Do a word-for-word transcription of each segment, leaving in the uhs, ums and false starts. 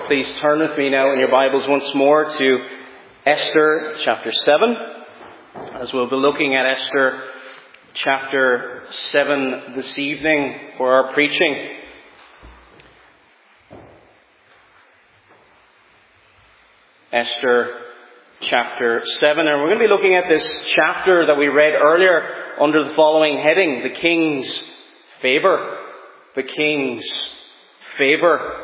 please turn with me now in your Bibles once more to Esther chapter seven, as we'll be looking at Esther chapter seven this evening for our preaching. Esther chapter seven, and we're going to be looking at this chapter that we read earlier under the following heading, the King's Favor. The King's Favor.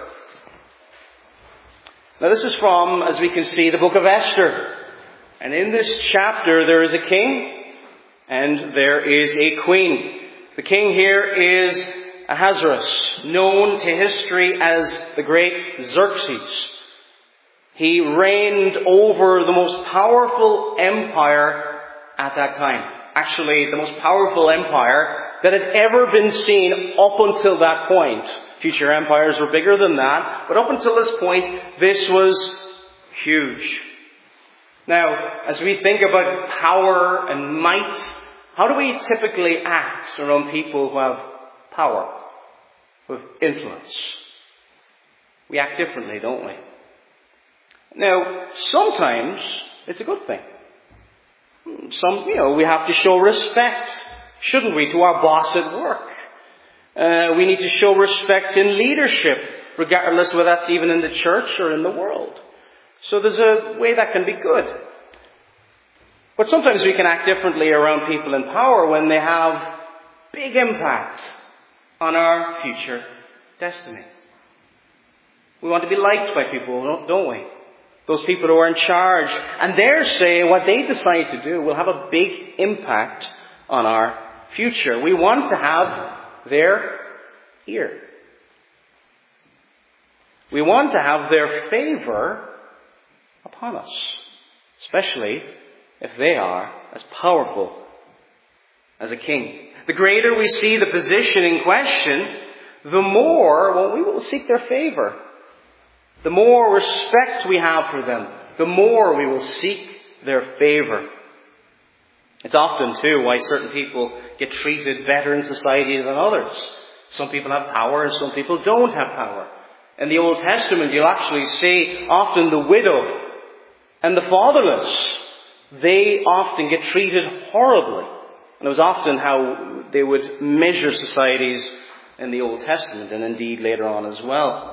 Now this is from, as we can see, the book of Esther. And in this chapter there is a king and there is a queen. The king here is Ahasuerus, known to history as the Great Xerxes. He reigned over the most powerful empire at that time. Actually, the most powerful empire that had ever been seen up until that point. Future empires were bigger than that, but up until this point, this was huge. Now, as we think about power and might, how do we typically act around people who have power, who have influence? We act differently, don't we? Now, sometimes it's a good thing. Some, you know, we have to show respect, shouldn't we, to our boss at work? Uh, we need to show respect in leadership, regardless whether that's even in the church or in the world. So there's a way that can be good. But sometimes we can act differently around people in power when they have big impact on our future destiny. We want to be liked by people, don't we? Those people who are in charge. And their say, what they decide to do, will have a big impact on our future. We want to have their ear. We want to have their favor upon us, especially if they are as powerful as a king. The greater we see the position in question, the more, well, we will seek their favor. The more respect we have for them, the more we will seek their favor. It's often, too, why certain people get treated better in society than others. Some people have power and some people don't have power. In the Old Testament, you'll actually see often the widow and the fatherless. They often get treated horribly. And it was often how they would measure societies in the Old Testament, and indeed later on as well.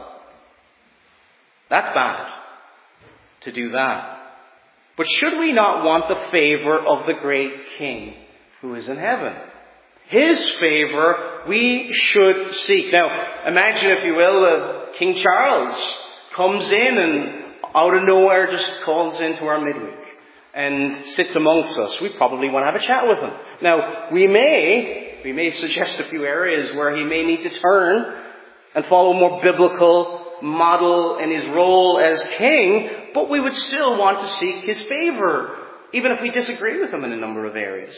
That's bad, to do that. But should we not want the favor of the great King who is in heaven? His favor we should seek. Now, imagine, if you will, uh, King Charles comes in and out of nowhere just calls into our midweek and sits amongst us. We probably want to have a chat with him. Now, we may, we may suggest a few areas where he may need to turn and follow a more biblical model in his role as king, but we would still want to seek his favor, even if we disagree with him in a number of areas.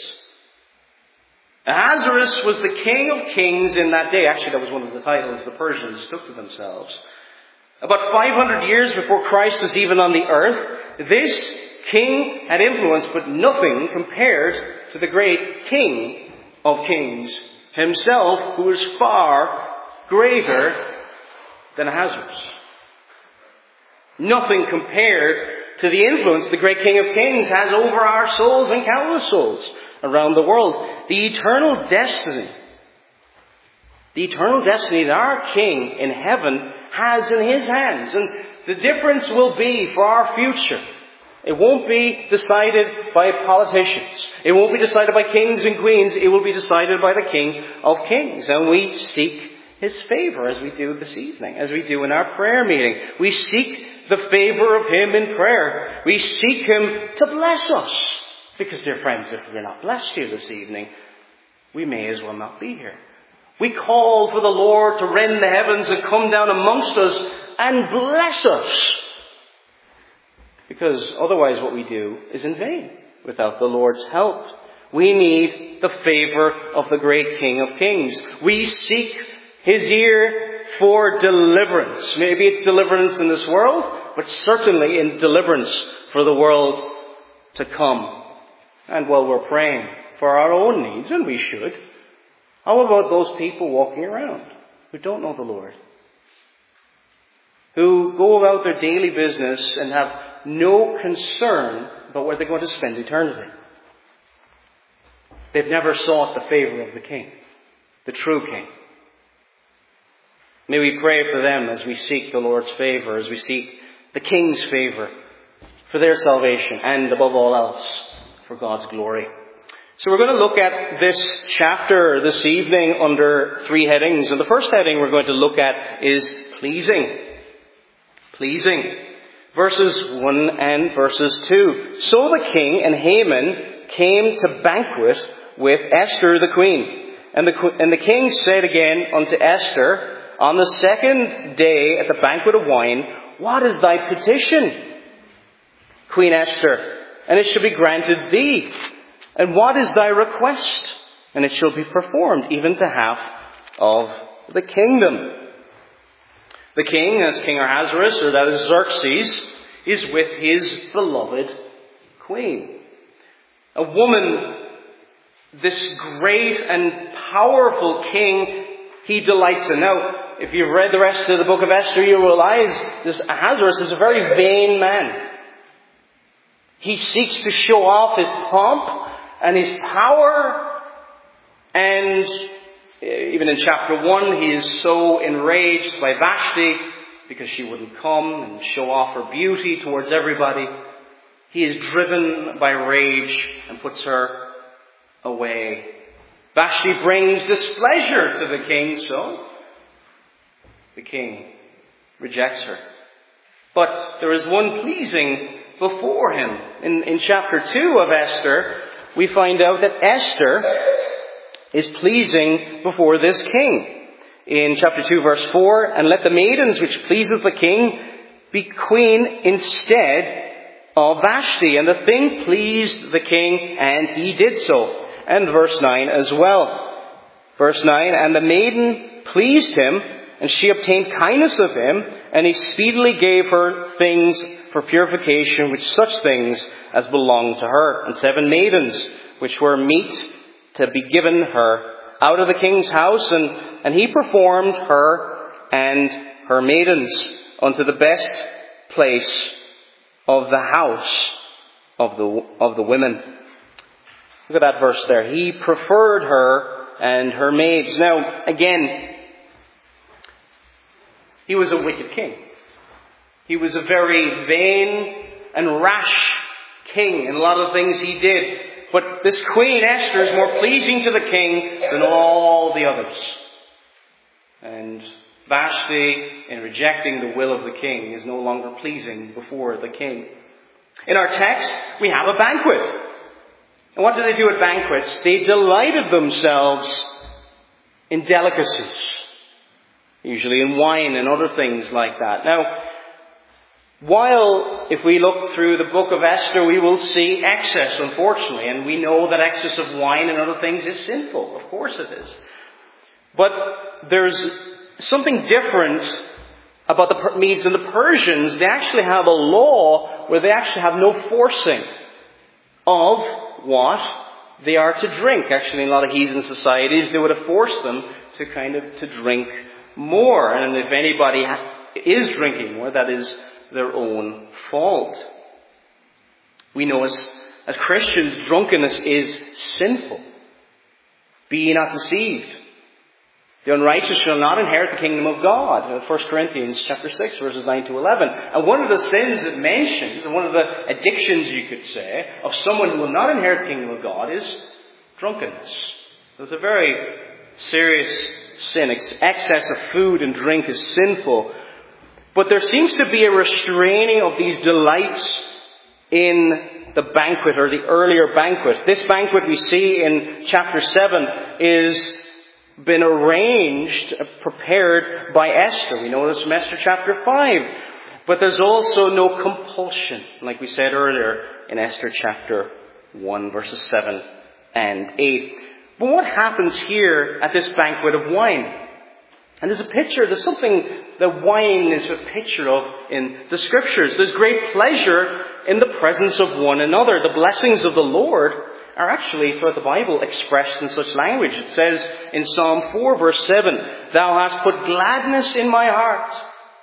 Ahasuerus was the king of kings in that day. Actually, that was one of the titles the Persians took to themselves. About five hundred years before Christ was even on the earth, this king had influence, but nothing compared to the great King of kings himself, who was far greater than Ahasuerus. Nothing compared to the influence the great King of Kings has over our souls and countless souls around the world. The eternal destiny, the eternal destiny that our King in heaven has in his hands. And the difference will be for our future. It won't be decided by politicians. It won't be decided by kings and queens. It will be decided by the King of Kings. And we seek his favor, as we do this evening, as we do in our prayer meeting. We seek the favor of him in prayer. We seek him to bless us. Because, dear friends, if we're not blessed here this evening, we may as well not be here. We call for the Lord to rend the heavens and come down amongst us and bless us. Because otherwise what we do is in vain without the Lord's help. We need the favor of the great King of Kings. We seek his ear for deliverance. Maybe it's deliverance in this world, but certainly in deliverance for the world to come. And while we're praying for our own needs, and we should, how about those people walking around who don't know the Lord? who go about their daily business and have no concern about where they're going to spend eternity. They've never sought the favor of the King, the true King. May we pray for them as we seek the Lord's favor, as we seek the King's favor for their salvation, and above all else, for God's glory. So we're going to look at this chapter this evening under three headings. And the first heading we're going to look at is pleasing. Pleasing. Verses one and verses two. So the king and Haman came to banquet with Esther the queen. And the, and the king said again unto Esther, on the second day at the banquet of wine, what is thy petition, Queen Esther? And it shall be granted thee. And what is thy request? And it shall be performed, even to half of the kingdom. The king, as King Ahasuerus, or that is Xerxes, is with his beloved queen. A woman, this great and powerful king, he delights in. Now, if you've read the rest of the book of Esther, you realize this Ahasuerus is a very vain man. He seeks to show off his pomp and his power, and even in chapter one, he is so enraged by Vashti because she wouldn't come and show off her beauty towards everybody. He is driven by rage and puts her away. Vashti brings displeasure to the king, so the king rejects her. But there is one pleasing before him. In, in chapter two of Esther, we find out that Esther is pleasing before this king. In chapter two, verse four, and let the maidens which pleaseth the king be queen instead of Vashti. And the thing pleased the king, and he did so. And verse nine as well. Verse nine, and the maiden pleased him, and she obtained kindness of him, and he speedily gave her things for purification, which such things as belonged to her. And seven maidens, which were meet to be given her out of the king's house, and, and he performed her and her maidens unto the best place of the house of the, of the women. Look at that verse there. He preferred her and her maids. Now, again, he was a wicked king. He was a very vain and rash king in a lot of things he did. But this Queen Esther is more pleasing to the king than all the others. And Vashti, in rejecting the will of the king, is no longer pleasing before the king. In our text, we have a banquet. And what do they do at banquets? They delighted themselves in delicacies. Usually in wine and other things like that. Now, while if we look through the book of Esther, we will see excess, unfortunately. And we know that excess of wine and other things is sinful. Of course it is. But there's something different about the Medes and the Persians. They actually have a law where they actually have no forcing of what they are to drink. Actually, in a lot of heathen societies, they would have forced them to kind of to drink more. And if anybody is drinking more, that is their own fault. We know as, as Christians, drunkenness is sinful. Be ye not deceived. The unrighteous shall not inherit the kingdom of God. First Corinthians chapter six, verses nine to eleven. And one of the sins it mentions, and one of the addictions, you could say, of someone who will not inherit the kingdom of God is drunkenness. It's a very serious sin. Excess of food and drink is sinful. But there seems to be a restraining of these delights in the banquet, or the earlier banquet. This banquet we see in chapter seven is been arranged, prepared by Esther. We know this from Esther chapter five. But there's also no compulsion, like we said earlier in Esther chapter one, verses seven and eight. But what happens here at this banquet of wine? And there's a picture, there's something that wine is a picture of in the Scriptures. There's great pleasure in the presence of one another. The blessings of the Lord are actually, throughout the Bible, expressed in such language. It says in Psalm four, verse seven, Thou hast put gladness in my heart,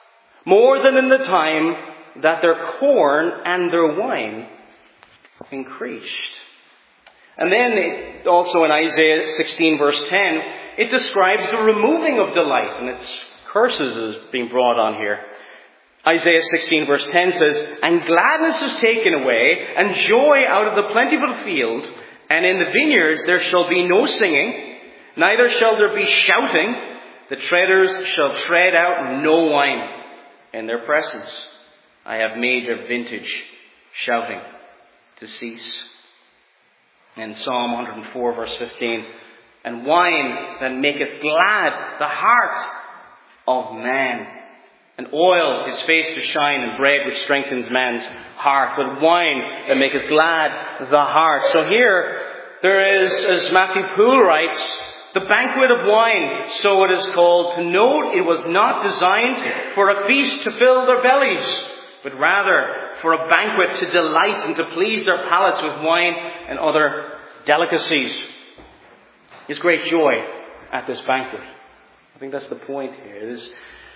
more than in the time that their corn and their wine increased. And then it, also in Isaiah sixteen verse ten, it describes the removing of delight, and its curses is being brought on here. Isaiah sixteen verse ten says, "And gladness is taken away, and joy out of the plentiful field, and in the vineyards there shall be no singing, neither shall there be shouting. The treaders shall tread out no wine in their presence. I have made their vintage shouting to cease." In Psalm one hundred four verse fifteen, "And wine that maketh glad the heart of man, and oil his face to shine, and bread which strengthens man's heart, but wine that maketh glad the heart." So here there is, as Matthew Poole writes, the banquet of wine, so it is called. To note, it was not designed for a feast to fill their bellies, but rather for a banquet to delight and to please their palates with wine and other delicacies. There's great joy at this banquet. I think that's the point here. It is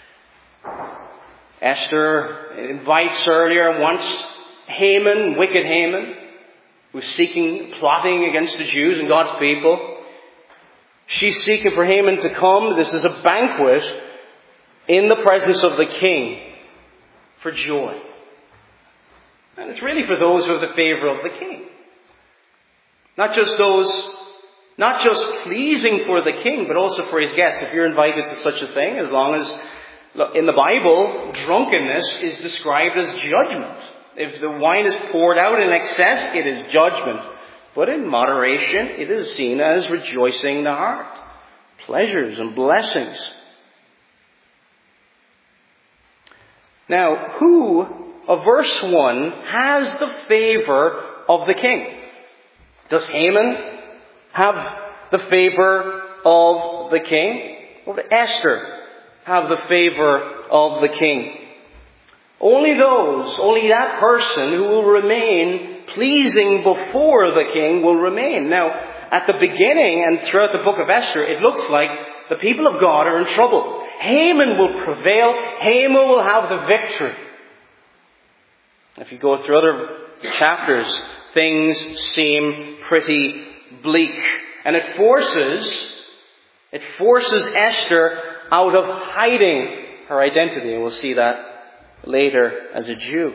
Esther invites earlier once Haman, wicked Haman, who was seeking, plotting against the Jews and God's people. She's seeking for Haman to come. This is a banquet in the presence of the king for joy. And it's really for those who have the favor of the king. Not just those, not just pleasing for the king, but also for his guests. If you're invited to such a thing, as long as, in the Bible, drunkenness is described as judgment. If the wine is poured out in excess, it is judgment. But in moderation, it is seen as rejoicing the heart, pleasures and blessings. Now, who of verse one has the favor of the king? Does Haman have the favor of the king? Or did Esther have the favor of the king? Only those, only that person who will remain pleasing before the king will remain. Now, at the beginning and throughout the book of Esther, it looks like the people of God are in trouble. Haman will prevail. Haman will have the victory. If you go through other chapters, things seem pretty bleak. And it forces, it forces Esther out of hiding her identity. And we'll see that later as a Jew.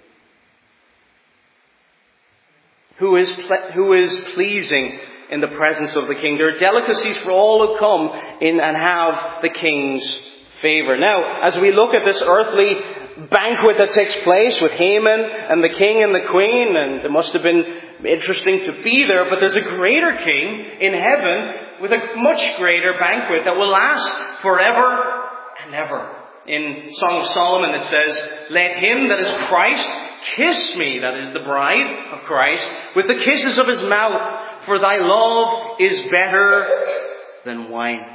Who is, ple- who is pleasing in the presence of the king? There are delicacies for all who come in and have the king's favor. Now, as we look at this earthly banquet that takes place with Haman and the king and the queen, and it must have been interesting to be there, but there's a greater king in heaven with a much greater banquet that will last forever and ever. In Song of Solomon it says, "Let him that is Christ kiss me," that is the bride of Christ, "with the kisses of his mouth, for thy love is better than wine."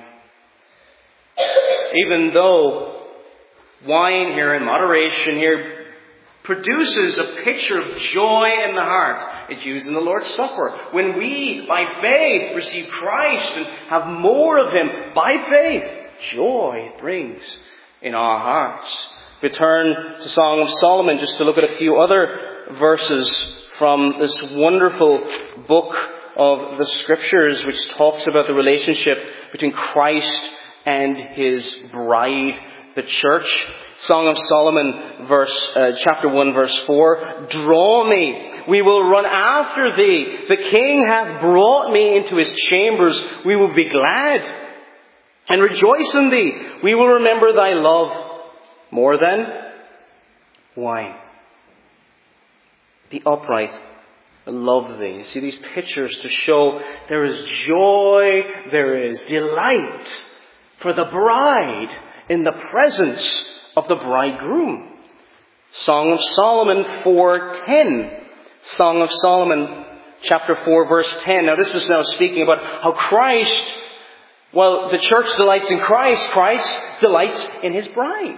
Even though wine here in moderation here produces a picture of joy in the heart, it's used in the Lord's Supper. When we, by faith, receive Christ and have more of him, by faith, joy it brings in our hearts. We turn to Song of Solomon just to look at a few other verses from this wonderful book of the Scriptures, which talks about the relationship between Christ and his bride, the church. Song of Solomon, verse uh, chapter one, verse four. "Draw me, we will run after thee. The king hath brought me into his chambers. We will be glad and rejoice in thee. We will remember thy love more than wine." The upright love thee. You see these pictures to show there is joy, there is delight for the bride in the presence of the bridegroom. Song of Solomon four ten. Song of Solomon chapter four verse ten. Now this is now speaking about how Christ, well, the church delights in Christ, Christ delights in his bride.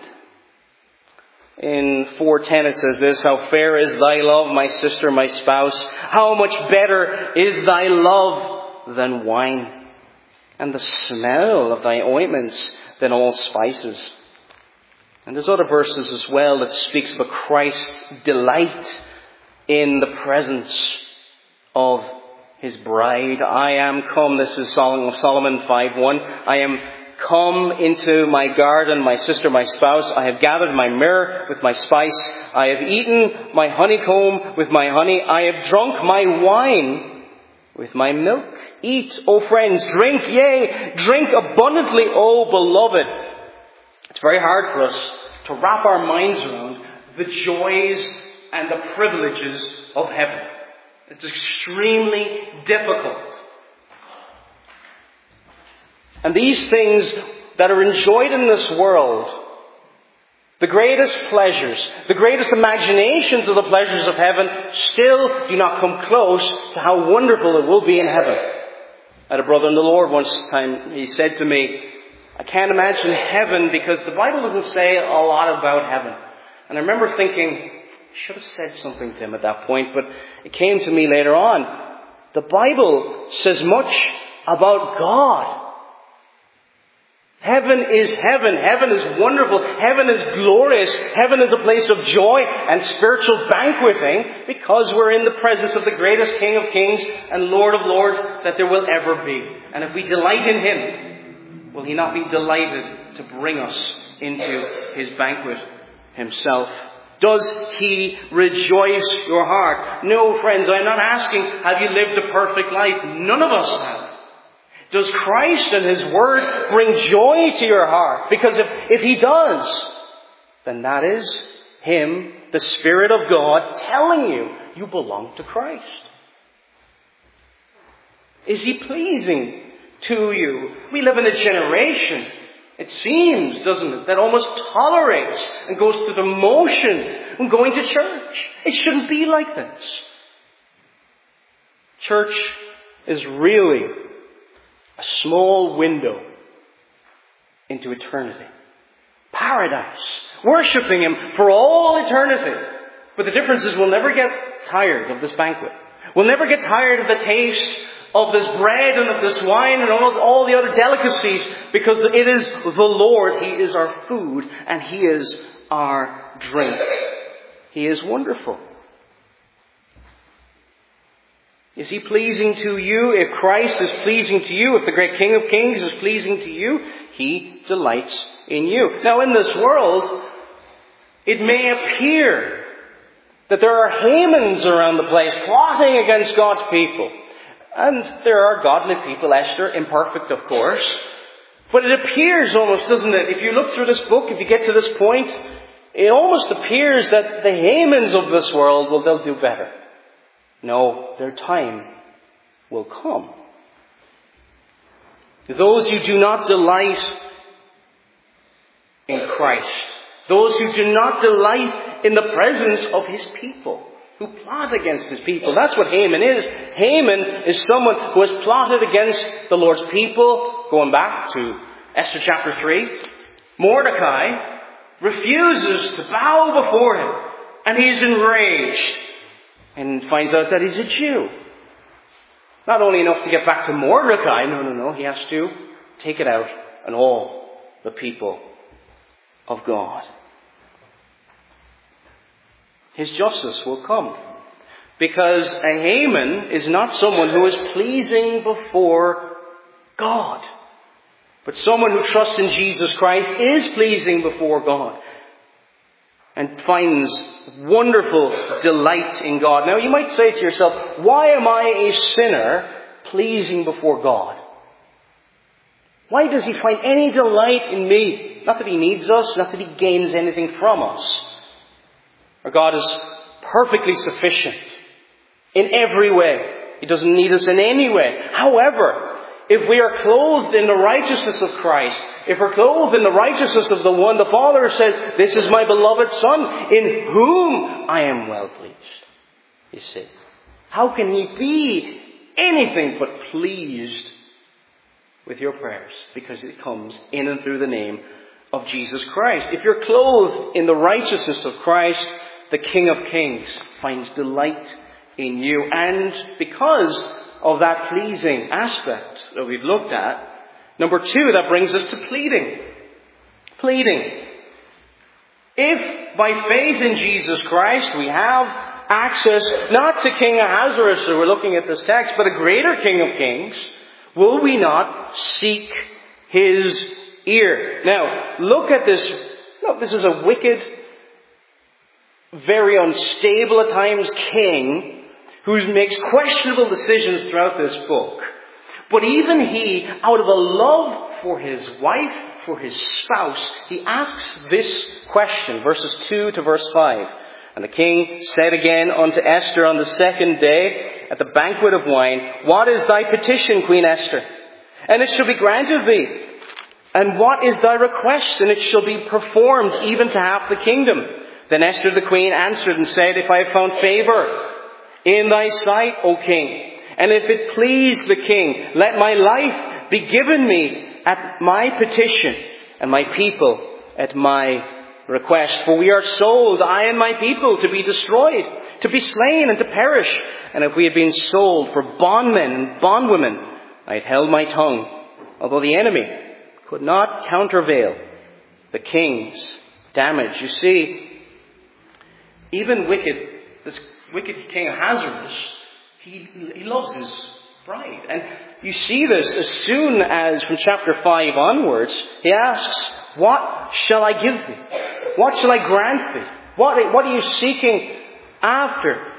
In four ten it says this, "How fair is thy love, my sister, my spouse. How much better is thy love than wine, and the smell of thy ointments than all spices." And there's other verses as well that speaks about Christ's delight in the presence of his bride. I am come, this is Song of Solomon five one. I am come into my garden, my sister, my spouse. I have gathered my myrrh with my spice. I have eaten my honeycomb with my honey. I have drunk my wine with my milk. Eat, O friends, drink, yea, drink abundantly, O beloved. It's very hard for us to wrap our minds around the joys and the privileges of heaven. It's extremely difficult. And these things that are enjoyed in this world, the greatest pleasures, the greatest imaginations of the pleasures of heaven, still do not come close to how wonderful it will be in heaven. I had a brother in the Lord once time, he said to me, I can't imagine heaven because the Bible doesn't say a lot about heaven. And I remember thinking, I should have said something to him at that point, but it came to me later on. The Bible says much about God. Heaven is heaven. Heaven is wonderful. Heaven is glorious. Heaven is a place of joy and spiritual banqueting because we're in the presence of the greatest King of Kings and Lord of Lords that there will ever be. And if we delight in him, will he not be delighted to bring us into his banquet himself? Does he rejoice your heart? No, friends, I'm not asking, have you lived a perfect life? None of us have. Does Christ and his word bring joy to your heart? Because if, if he does, then that is him, the Spirit of God, telling you you belong to Christ. Is he pleasing to you? We live in a generation, it seems, doesn't it, that almost tolerates and goes through the motions when going to church. It shouldn't be like this. Church is really a small window into eternity. Paradise. Worshipping him for all eternity. But the difference is we'll never get tired of this banquet. We'll never get tired of the taste of this bread and of this wine and all, all the other delicacies, because it is the Lord. He is our food and he is our drink. He is wonderful. Is he pleasing to you? If Christ is pleasing to you, if the great King of Kings is pleasing to you, he delights in you. Now in this world, it may appear that there are Hamans around the place plotting against God's people. And there are godly people, Esther, imperfect of course. But it appears almost, doesn't it? If you look through this book, if you get to this point, it almost appears that the Hamans of this world, well, they'll do better. No, their time will come. Those who do not delight in Christ, those who do not delight in the presence of his people, who plot against his people. That's what Haman is. Haman is someone who has plotted against the Lord's people. Going back to Esther chapter three, Mordecai refuses to bow before him, and he's enraged. And finds out that he's a Jew. Not only enough to get back to Mordecai, no, no, no, he has to take it out on all the people of God. His justice will come. Because a Haman is not someone who is pleasing before God. But someone who trusts in Jesus Christ is pleasing before God. And finds wonderful delight in God. Now you might say to yourself, why am I a sinner pleasing before God? Why does he find any delight in me? Not that he needs us, not that he gains anything from us. Our God is perfectly sufficient in every way. He doesn't need us in any way. However, if we are clothed in the righteousness of Christ, if we're clothed in the righteousness of the one, the Father says, this is my beloved Son, in whom I am well pleased. You see, how can he be anything but pleased with your prayers? Because it comes in and through the name of Jesus Christ. If you're clothed in the righteousness of Christ, the King of Kings finds delight in you. And because of that pleasing aspect that we've looked at, number two, that brings us to pleading. Pleading. If by faith in Jesus Christ we have access not to King Ahasuerus, who we're looking at this text, but a greater King of Kings, will we not seek his ear? Now, look at this. Look, this is a wicked, very unstable at times king who makes questionable decisions throughout this book. But even he, out of a love for his wife, for his spouse, he asks this question, verses two to verse five. And the king said again unto Esther on the second day at the banquet of wine, What is thy petition, Queen Esther? And it shall be granted thee. And what is thy request? And it shall be performed even to half the kingdom. Then Esther the queen answered and said, If I have found favor in thy sight, O king, and if it please the king, let my life be given me at my petition, and my people at my request. For we are sold, I and my people, to be destroyed, to be slain and to perish. And if we had been sold for bondmen and bondwomen, I had held my tongue, although the enemy could not countervail the king's damage. You see, even wicked, this wicked King Ahasuerus, he, he loves his bride. And you see this as soon as from chapter five onwards, he asks, What shall I give thee? What shall I grant thee? What, what are you seeking after?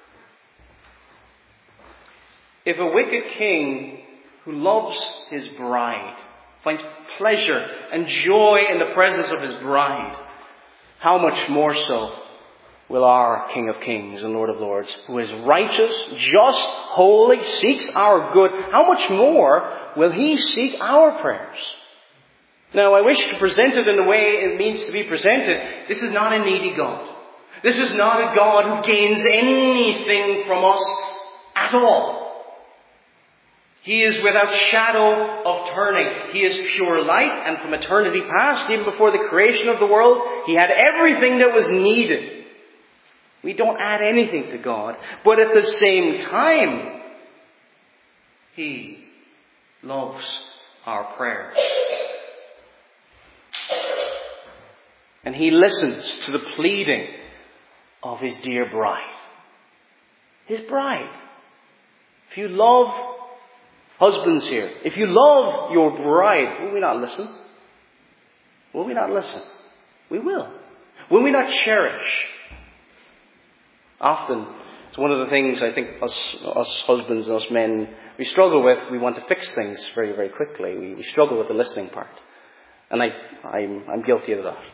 If a wicked king who loves his bride finds pleasure and joy in the presence of his bride, how much more so will our King of Kings and Lord of Lords, who is righteous, just, holy, seeks our good, how much more will he seek our prayers? Now, I wish to present it in the way it means to be presented. This is not a needy God. This is not a God who gains anything from us at all. He is without shadow of turning. He is pure light, and from eternity past, even before the creation of the world, he had everything that was needed. We don't add anything to God, but at the same time, he loves our prayers. And he listens to the pleading of his dear bride. His bride. If you love husbands here, if you love your bride, will we not listen? Will we not listen? We will. Will we not cherish? Often, it's one of the things I think us, us husbands and us men, we struggle with. We want to fix things very, very quickly. We, we struggle with the listening part. And I, I'm, I'm guilty of that.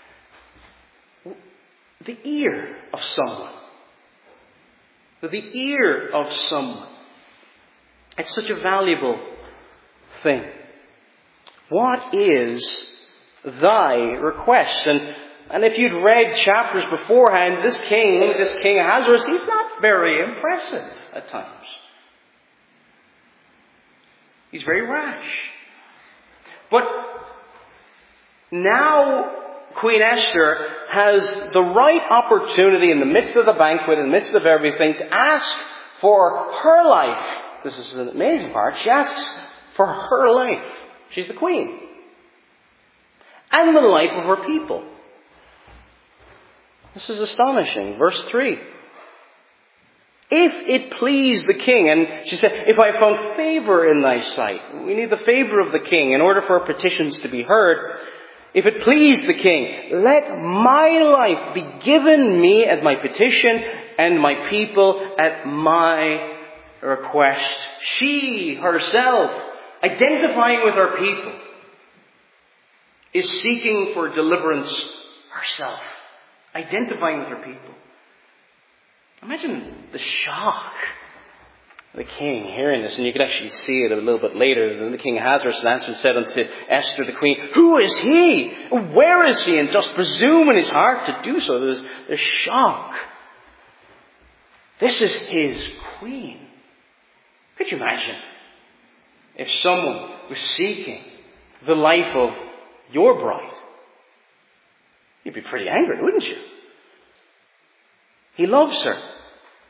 The ear of someone. The ear of someone. It's such a valuable thing. What is thy request? And, and if you'd read chapters beforehand, this king, this King Ahasuerus, he's not very impressive at times. He's very rash. But now Queen Esther has the right opportunity in the midst of the banquet, in the midst of everything, to ask for her life. This is an amazing part. She asks for her life. She's the queen. And the life of her people. This is astonishing. Verse three. If it please the king, and she said, if I found favor in thy sight. We need the favor of the king in order for our petitions to be heard. If it please the king, let my life be given me at my petition and my people at my request. She herself, identifying with her people, is seeking for deliverance herself. Identifying with her people. Imagine the shock of the king hearing this, and you could actually see it a little bit later. Then the king Ahasuerus answered and said unto Esther the queen, Who is he? Where is he? And dost presume in his heart to do so. There's, there's shock. This is his queen. Could you imagine if someone was seeking the life of your bride? You'd be pretty angry, wouldn't you? He loves her.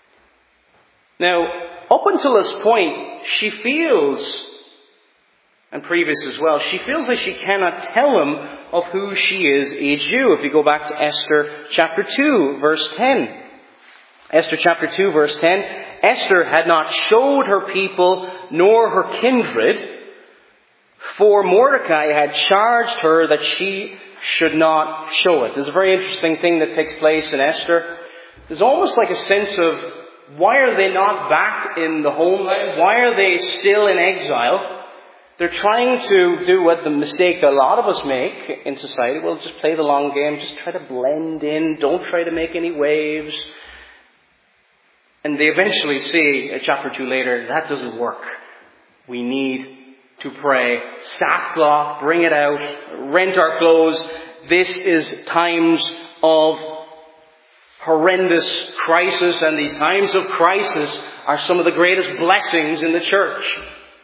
Now, up until this point, she feels and previous as well, she feels like she cannot tell him of who she is a Jew. If you go back to Esther chapter two, verse ten. Esther chapter two, verse ten. Esther had not showed her people nor her kindred, for Mordecai had charged her that she should not show it. There's a very interesting thing that takes place in Esther. There's almost like a sense of, why are they not back in the homeland? Why are they still in exile? They're trying to do what the mistake a lot of us make in society. Well, just play the long game. Just try to blend in. Don't try to make any waves. And they eventually see, uh, chapter two later, that doesn't work. We need to pray. Sackcloth, bring it out. Rent our clothes. This is times of horrendous crisis. And these times of crisis are some of the greatest blessings in the church.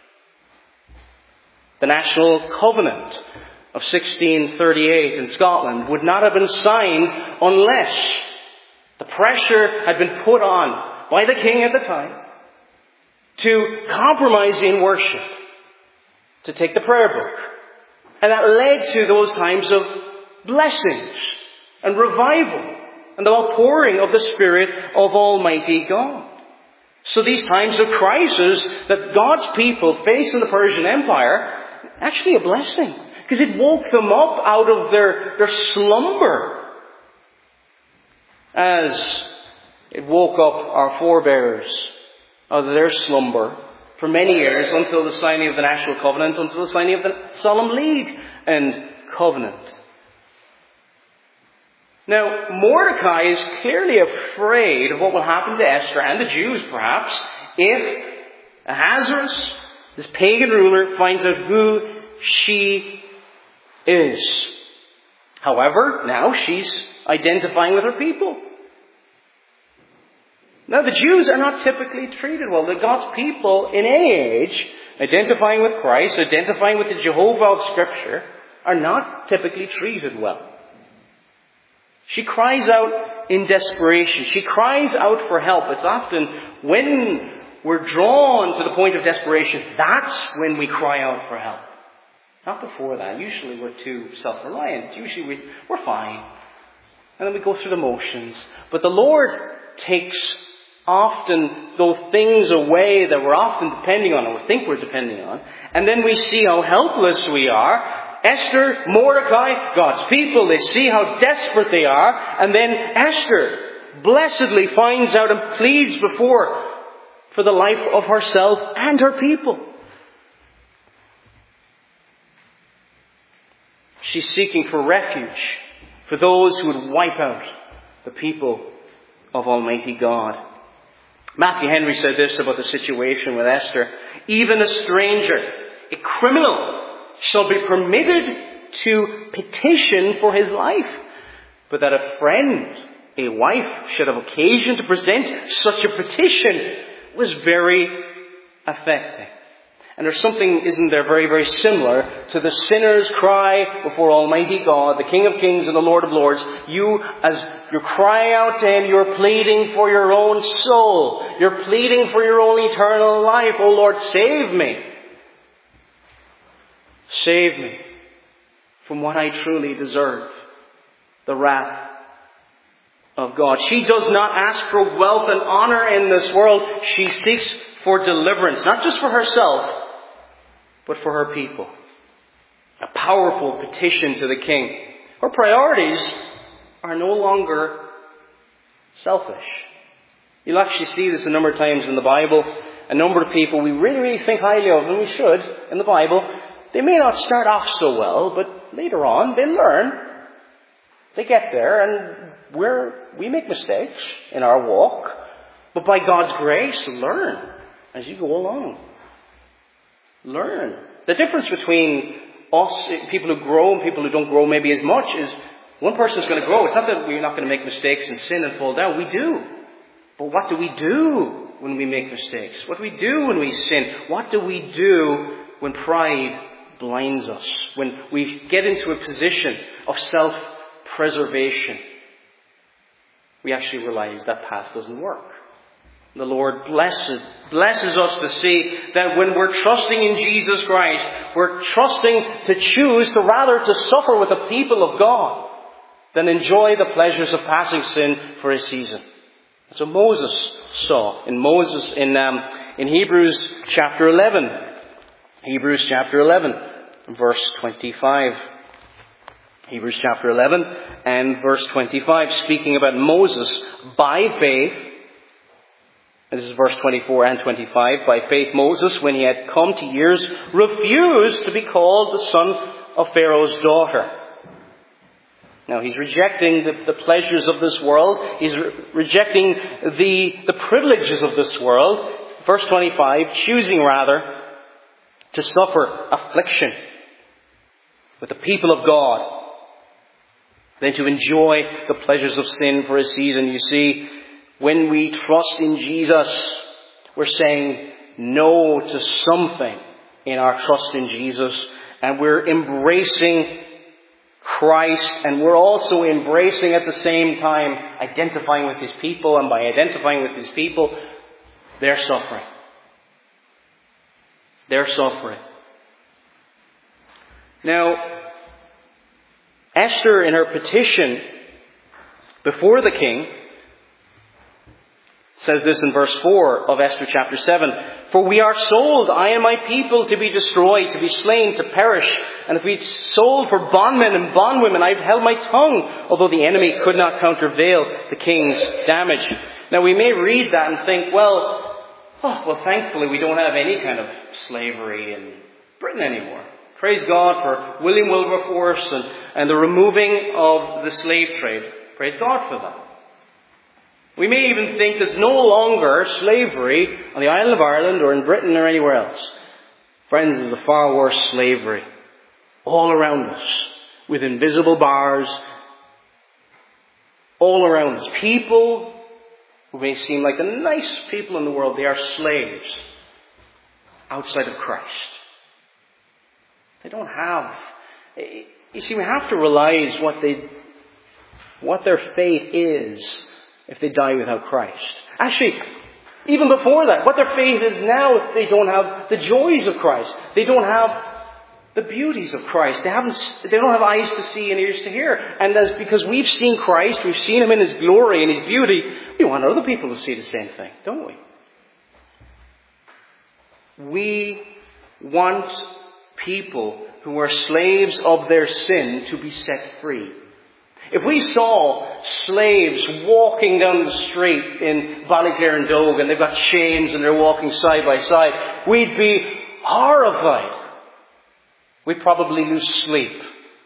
The National Covenant of sixteen thirty-eight in Scotland would not have been signed unless the pressure had been put on by the king at the time to compromise in worship, to take the prayer book. And that led to those times of blessings and revival and the outpouring of the Spirit of Almighty God. So these times of crisis that God's people face in the Persian Empire, actually a blessing, because it woke them up out of their, their slumber, as it woke up our forebears out of their slumber for many years until the signing of the National Covenant, until the signing of the Solemn League and Covenant. Now, Mordecai is clearly afraid of what will happen to Esther and the Jews, perhaps, if Ahasuerus, this pagan ruler, finds out who she is. However, now she's identifying with her people. Now, the Jews are not typically treated well. The God's people in any age, identifying with Christ, identifying with the Jehovah of Scripture, are not typically treated well. She cries out in desperation. She cries out for help. It's often when we're drawn to the point of desperation, that's when we cry out for help. Not before that. Usually we're too self-reliant. Usually we, we're fine. And then we go through the motions. But the Lord takes often those things away that we're often depending on, or we think we're depending on. And then we see how helpless we are. Esther, Mordecai, God's people, they see how desperate they are. And then Esther blessedly finds out and pleads before for the life of herself and her people. She's seeking for refuge for those who would wipe out the people of Almighty God. Matthew Henry said this about the situation with Esther. Even a stranger, a criminal, shall be permitted to petition for his life, but that a friend, a wife, should have occasion to present such a petition was very affecting. And there's something, isn't there, very, very similar to the sinner's cry before Almighty God, the King of Kings and the Lord of Lords. You, as you're crying out to Him, you're pleading for your own soul. You're pleading for your own eternal life. Oh Lord, save me. Save me from what I truly deserve, the wrath of God. She does not ask for wealth and honor in this world. She seeks for deliverance, not just for herself, but for her people. A powerful petition to the king. Her priorities are no longer selfish. You'll actually see this a number of times in the Bible. A number of people we really, really think highly of, and we should, in the Bible. They may not start off so well, but later on they learn. They get there, and we're, we make mistakes in our walk. But by God's grace, learn as you go along. Learn. The difference between us, people who grow and people who don't grow maybe as much, is one person's going to grow. It's not that we're not going to make mistakes and sin and fall down. We do. But what do we do when we make mistakes? What do we do when we sin? What do we do when pride blinds us? When we get into a position of self-preservation? We actually realize that path doesn't work. The Lord blesses, blesses us to see that when we're trusting in Jesus Christ, we're trusting to choose to rather to suffer with the people of God than enjoy the pleasures of passing sin for a season. That's what Moses saw in Moses in um, in Hebrews chapter eleven. Hebrews chapter eleven, verse twenty-five. Hebrews chapter eleven and verse twenty-five, speaking about Moses by faith. And this is verse twenty-four and twenty-five. By faith Moses, when he had come to years, refused to be called the son of Pharaoh's daughter. Now he's rejecting the, the pleasures of this world. He's re- rejecting the, the privileges of this world. Verse twenty-five, choosing rather to suffer affliction with the people of God than to enjoy the pleasures of sin for a season. You see, when we trust in Jesus, we're saying no to something in our trust in Jesus. And we're embracing Christ. And we're also embracing at the same time identifying with His people. And by identifying with His people, they're suffering. They're suffering. Now, Esther, in her petition before the king, says this in verse four of Esther chapter seven. For we are sold, I and my people, to be destroyed, to be slain, to perish. And if we sold for bondmen and bondwomen, I've held my tongue, although the enemy could not countervail the king's damage. Now we may read that and think, well, oh, well thankfully we don't have any kind of slavery in Britain anymore. Praise God for William Wilberforce and, and the removing of the slave trade. Praise God for that. We may even think there's no longer slavery on the island of Ireland or in Britain or anywhere else. Friends, there's a far worse slavery all around us with invisible bars all around us. People who may seem like the nice people in the world, they are slaves outside of Christ. They don't have... You see, we have to realize what they, what their fate is if they die without Christ. Actually, even before that, what their faith is now if they don't have the joys of Christ. They don't have the beauties of Christ. They haven't. They don't have eyes to see and ears to hear. And that's because we've seen Christ, we've seen Him in His glory and His beauty. We want other people to see the same thing, don't we? We want people who are slaves of their sin to be set free. If we saw slaves walking down the street in Ballyclare and they've got chains and they're walking side by side, we'd be horrified. We'd probably lose sleep.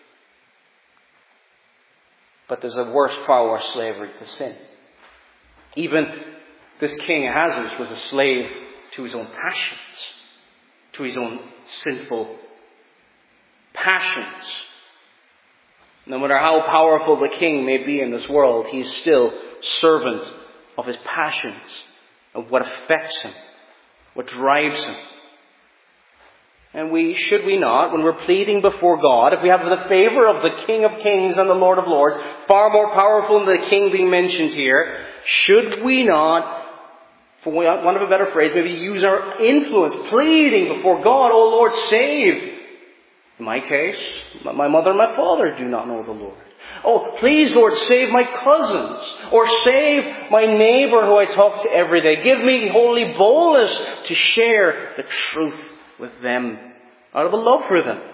But there's a worse, far worse slavery to sin. Even this king Ahasuerus was a slave to his own passions, to his own sinful passions. No matter how powerful the king may be in this world, he's still servant of his passions, of what affects him, what drives him. And we, should we not, when we're pleading before God, if we have the favor of the King of Kings and the Lord of Lords, far more powerful than the king being mentioned here, should we not, for want of a better phrase, maybe use our influence, pleading before God, oh Lord, save. In my case, my mother and my father do not know the Lord. Oh, please, Lord, save my cousins. Or save my neighbor who I talk to every day. Give me holy boldness to share the truth with them out of a love for them.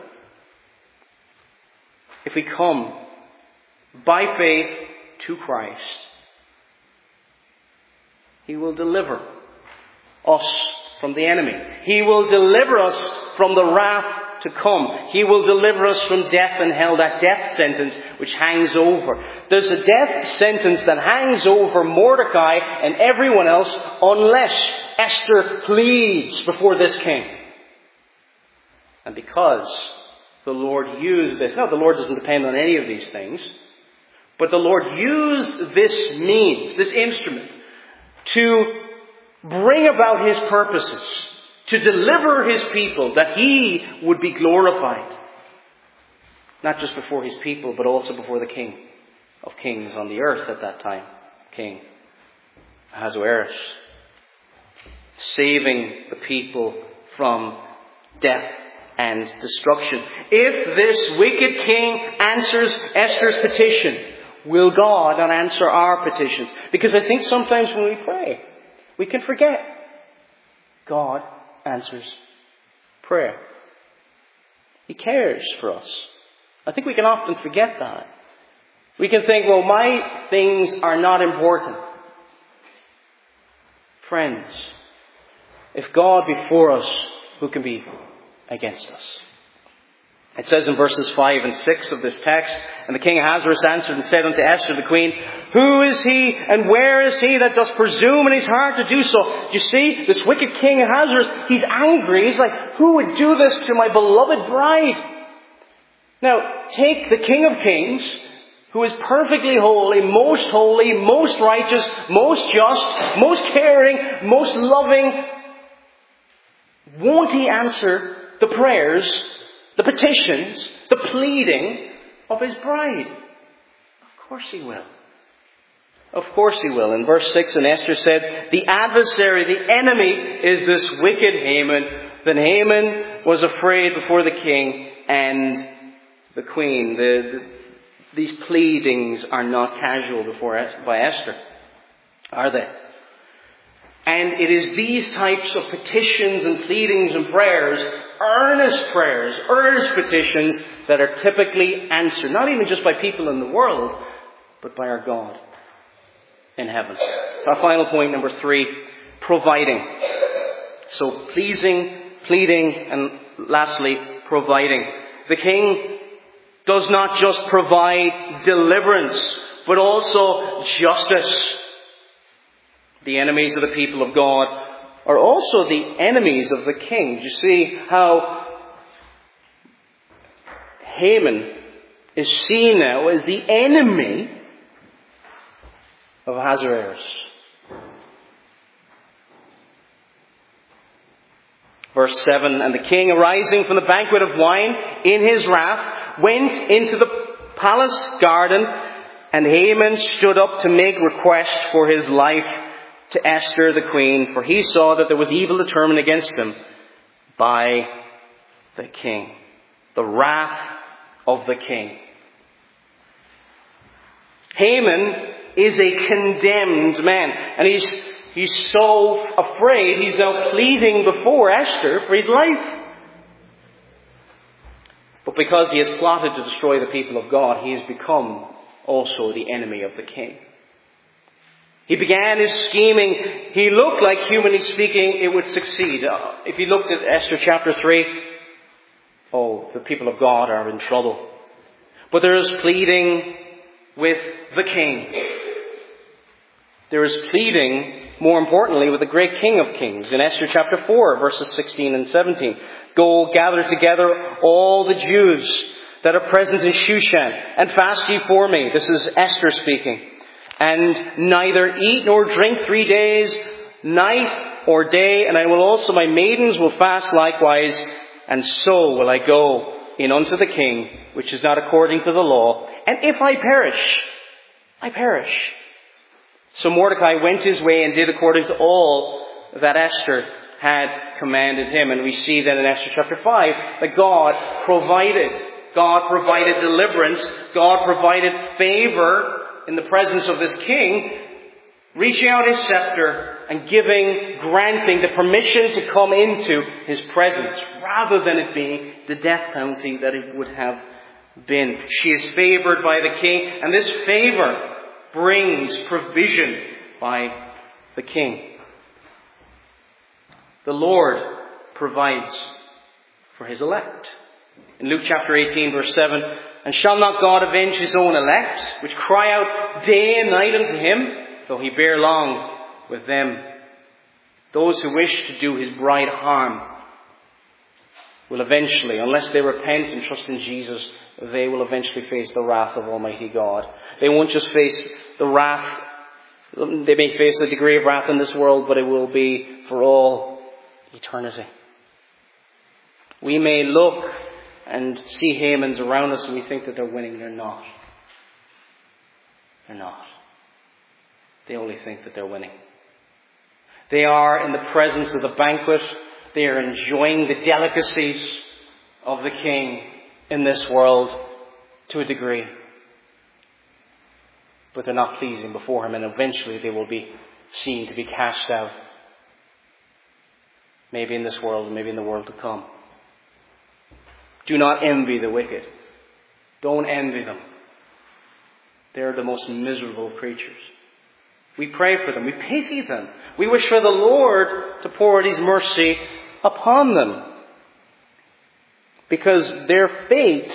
If we come by faith to Christ, He will deliver us from the enemy. He will deliver us from the wrath to come. He will deliver us from death and hell, that death sentence which hangs over. There's a death sentence that hangs over Mordecai and everyone else unless Esther pleads before this king. And because the Lord used this, now the Lord doesn't depend on any of these things, but the Lord used this means, this instrument, to bring about His purposes, to deliver His people, that He would be glorified. Not just before His people, but also before the King of Kings on the earth at that time, King Ahasuerus. saving the people from death and destruction. If this wicked king answers Esther's petition, will God not answer our petitions? Because I think sometimes when we pray, we can forget God answers prayer. He cares for us. I think we can often forget that. We can think, well, my things are not important. Friends, if God be for us, who can be against us? It says in verses five and six of this text, and the king Ahasuerus answered and said unto Esther the queen, who is he and where is he that doth presume in his heart to do so? You see, this wicked king Ahasuerus, he's angry. He's like, who would do this to my beloved bride? Now, take the King of Kings, who is perfectly holy, most holy, most righteous, most just, most caring, most loving. Won't he answer the prayers, the petitions, the pleading of his bride? Of course he will. Of course he will. In verse six, and Esther said, the adversary, the enemy, is this wicked Haman. Then Haman was afraid before the king and the queen. The, the, these pleadings are not casual before by Esther, are they? And it is these types of petitions and pleadings and prayers, earnest prayers, earnest petitions, that are typically answered, not even just by people in the world, but by our God in heaven. Our final point, number three, providing. So pleasing, pleading, and lastly, providing. The king does not just provide deliverance, but also justice. The enemies of the people of God are also the enemies of the king. You see how Haman is seen now as the enemy of Ahasuerus. Verse seven, and the king, arising from the banquet of wine in his wrath, went into the palace garden, and Haman stood up to make request for his life to Esther the queen, for he saw that there was evil determined against him by the king. The wrath of the king. Haman is a condemned man, and he's he's so afraid he's now pleading before Esther for his life. But because he has plotted to destroy the people of God, he has become also the enemy of the king. He began his scheming. He looked like, humanly speaking, it would succeed. Uh, if you looked at Esther chapter three, oh, the people of God are in trouble. But there is pleading with the king. There is pleading, more importantly, with the great King of Kings. In Esther chapter four, verses sixteen and seventeen. Go, gather together all the Jews that are present in Shushan, and fast ye for me. This is Esther speaking. And neither eat nor drink three days, night or day. And I will also, my maidens will fast likewise. And so will I go in unto the king, which is not according to the law. And if I perish, I perish. So Mordecai went his way and did according to all that Esther had commanded him. And we see then in Esther chapter five that God provided. God provided deliverance. God provided favor in the presence of this king, reaching out his scepter and giving, granting the permission to come into his presence, rather than it being the death penalty that it would have been. She is favored by the king, and this favor brings provision by the king. The Lord provides for his elect. In Luke chapter eighteen, verse seven, and shall not God avenge his own elect, which cry out day and night unto him, though he bear long with them? Those who wish to do his bride harm will eventually, unless they repent and trust in Jesus, they will eventually face the wrath of Almighty God. They won't just face the wrath, they may face a degree of wrath in this world, but it will be for all eternity. We may look and see Hamans around us and we think that they're winning. They're not. They're not. They only think that they're winning. They are in the presence of the banquet. They are enjoying the delicacies of the King in this world to a degree. But they're not pleasing before Him, and eventually they will be seen to be cast out. Maybe in this world, and maybe in the world to come. Do not envy the wicked. Don't envy them. They're the most miserable creatures. We pray for them. We pity them. We wish for the Lord to pour out His mercy upon them. Because their fate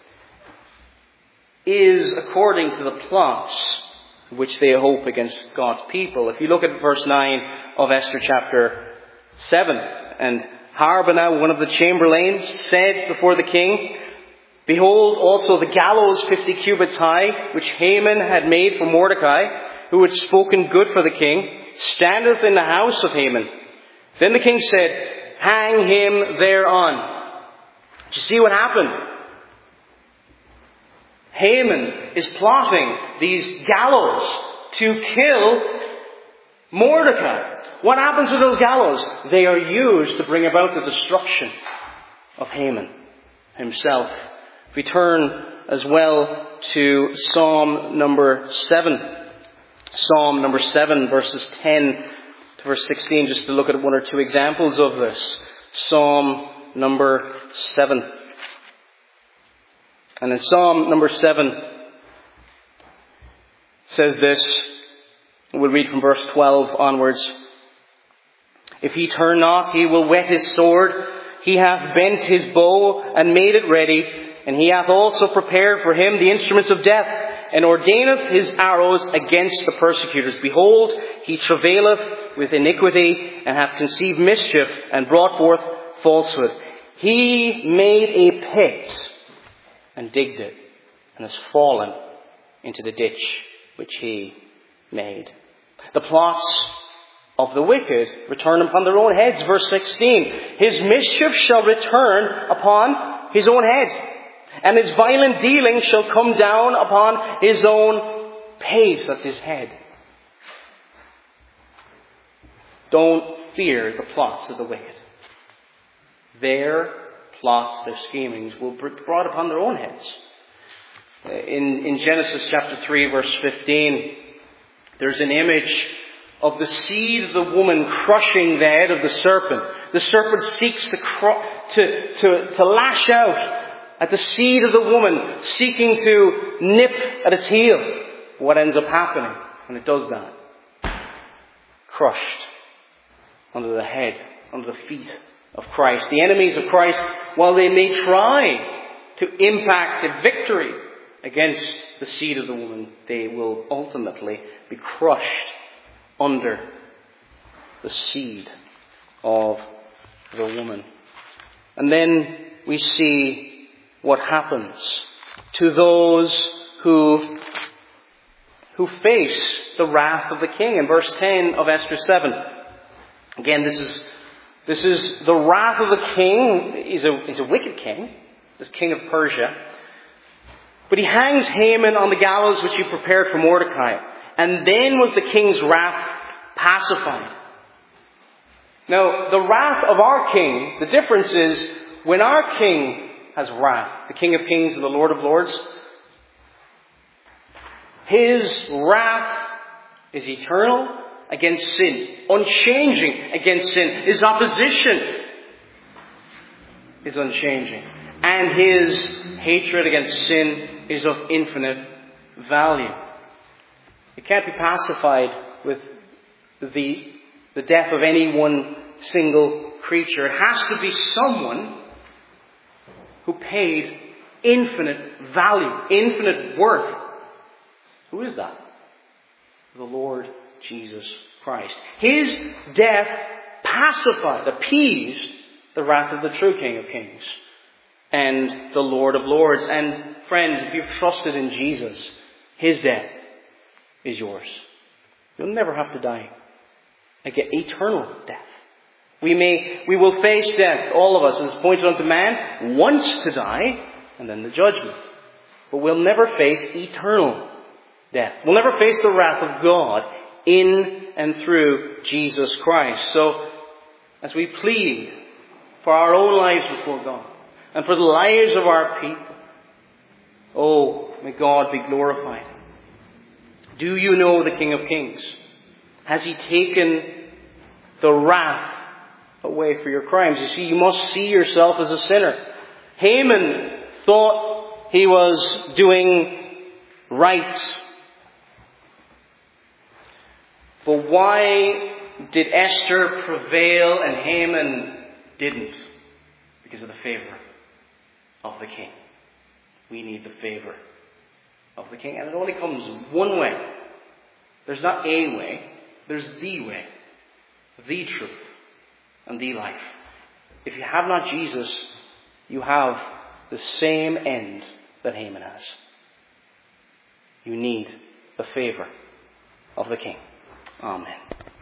is according to the plots which they hope against God's people. If you look at verse nine of Esther chapter seven, and Harbonah, one of the chamberlains, said before the king, "Behold, also the gallows fifty cubits high, which Haman had made for Mordecai, who had spoken good for the king, standeth in the house of Haman." Then the king said, "Hang him thereon." Do you see what happened? Haman is plotting these gallows to kill Mordecai. What happens to those gallows? They are used to bring about the destruction of Haman himself. If we turn as well to Psalm number seven. Psalm number seven, verses ten to verse sixteen, just to look at one or two examples of this. Psalm number seven. And in Psalm number seven, it says this, we'll read from verse twelve onwards. "If he turn not, he will whet his sword. He hath bent his bow and made it ready. And he hath also prepared for him the instruments of death, and ordaineth his arrows against the persecutors. Behold, he travaileth with iniquity, and hath conceived mischief, and brought forth falsehood. He made a pit, and digged it, and has fallen into the ditch which he made." The plots of the wicked return upon their own heads. Verse sixteen, "His mischief shall return upon his own head, and his violent dealing shall come down upon his own pate," that's his head. Don't fear the plots of the wicked. Their plots, their schemings will be brought upon their own heads. In, in Genesis chapter three, verse fifteen, there's an image of the seed of the woman crushing the head of the serpent. The serpent seeks to, cru- to, to, to lash out at the seed of the woman, seeking to nip at its heel. What ends up happening when it does that? Crushed under the head, under the feet of Christ. The enemies of Christ, while they may try to impact a victory against the seed of the woman, they will ultimately be crushed under the seed of the woman. And then we see what happens to those who, who face the wrath of the king. In verse ten of Esther seven, again, this is This is the wrath of the king. He's a, he's a wicked king, this king of Persia. But he hangs Haman on the gallows which he prepared for Mordecai. And then was the king's wrath pacified. Now, the wrath of our king, the difference is when our king has wrath, the King of Kings and the Lord of Lords, his wrath is eternal against sin, unchanging against sin. His opposition is unchanging. And his hatred against sin is of infinite value. It can't be pacified with the, the death of any one single creature. It has to be someone who paid infinite value, infinite worth. Who is that? The Lord Jesus Christ. His death pacified, appeased the wrath of the true King of Kings and the Lord of Lords. And friends, if you've trusted in Jesus, his death is yours. You'll never have to die again. Eternal death. We may, we will face death, all of us, as pointed unto man, once to die, and then the judgment. But we'll never face eternal death. We'll never face the wrath of God in and through Jesus Christ. So, as we plead for our own lives before God, and for the lives of our people, oh, may God be glorified. Do you know the King of Kings? Has He taken the wrath away for your crimes? You see, you must see yourself as a sinner. Haman thought he was doing right. But why did Esther prevail and Haman didn't? Because of the favor of the king. We need the favor of the king. And it only comes one way. There's not a way. There's the way. The truth. And the life. If you have not Jesus, you have the same end that Haman has. You need the favor of the king. Amen.